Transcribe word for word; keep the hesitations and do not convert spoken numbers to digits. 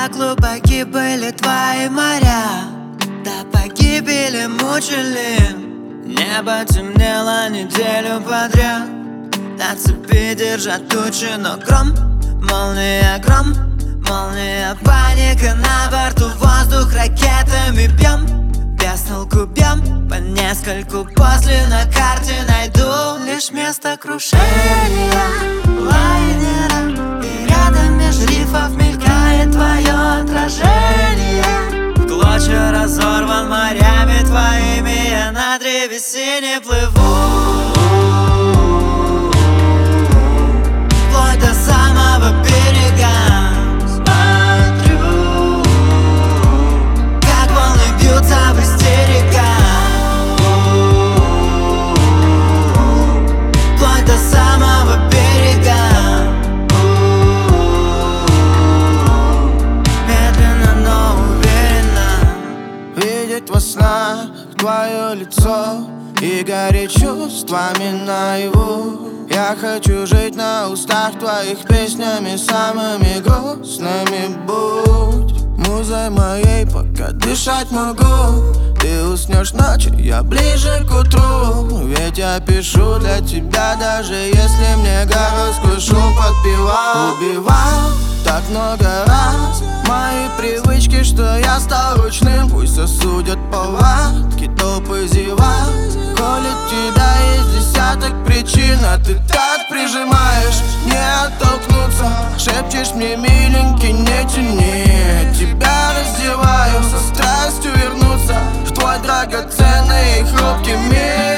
так глубоки были твои моря, до погибели мучили. Небо темнело неделю подряд, на цепи держат тучи, но гром, молния, гром, молния, паника на борту, воздух ракетами бьем, без толку бьем, по нескольку после на карте найду лишь место крушения лайнера, и рядом меж рифов мелькает твое отражение. В клочья разорван морями твоими, я на древесине не плыву, вплоть до самого берега. Смотрю, как волны бьются в истериках, вплоть до самого берега. Медленно, но уверенно видеть во снах твое лицо и гореть чувствами наяву. Я хочу жить на устах твоих песнями самыми грустными. Будь музой моей, пока дышать могу. Ты уснешь ночью, я ближе к утру. Ведь я пишу для тебя, даже если мне городской шум подпевал. Убивал так много раз мои привычки, что я стал ручным. Пусть осудят повадки, толпы зевак. Коли тебя есть десяток причин, а ты так прижимаешь, не оттолкнуться. Шепчешь мне, миленький, не тяни. Тебя раздеваю, со страстью вернуться в твой драгоценный и хрупкий мир.